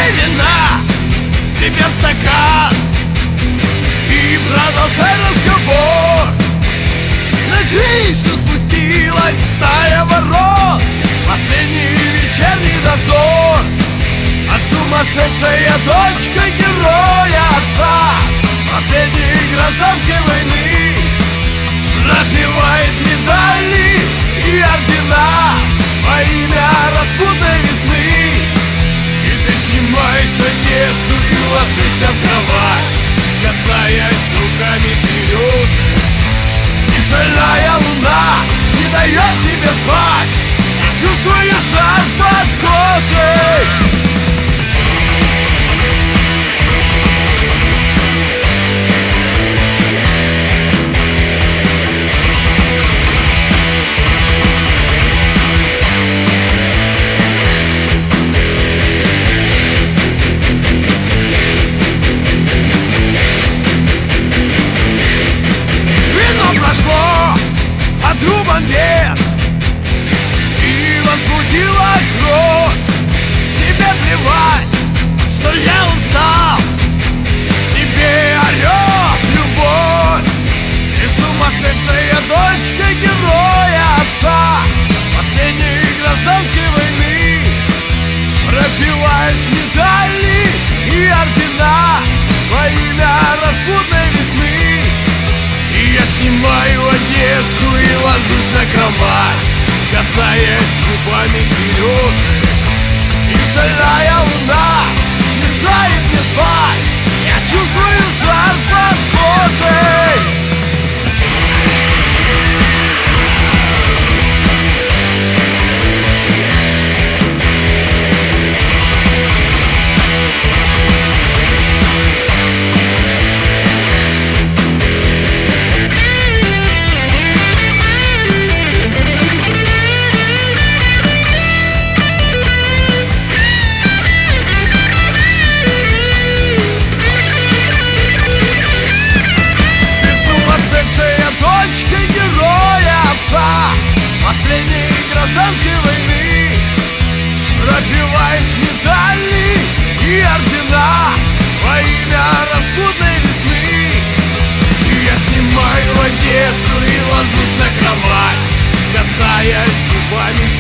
Налей вина себе в стакан и продолжай разговор. На крышу спустилась стая ворон, последний вечерний дозор. А сумасшедшая дочка героя отца последней гражданской войны пропивает медали и ордена во имя распутной весны. И ты снимаешь одежду и ложишься в кровать, касаясь руками сережки. И шальная луна не дает тебе спать, и чувствуешь жар под кожей. Трубам вверх и возбудила кровь. Тебе плевать, что я устал, тебе орёт любовь. И сумасшедшая дочка героя отца последней гражданской войны пропиваешь медали и ордена во имя распутной весны. И я снимаю одежду и ложусь на кровать, касаясь губами сережки. И шальная луна мешает мне спать, я чувствую жар под кожей. Последней гражданской войны пропиваешь медали и ордена во имя распутной весны. И я снимаю одежду и ложусь на кровать, касаясь губами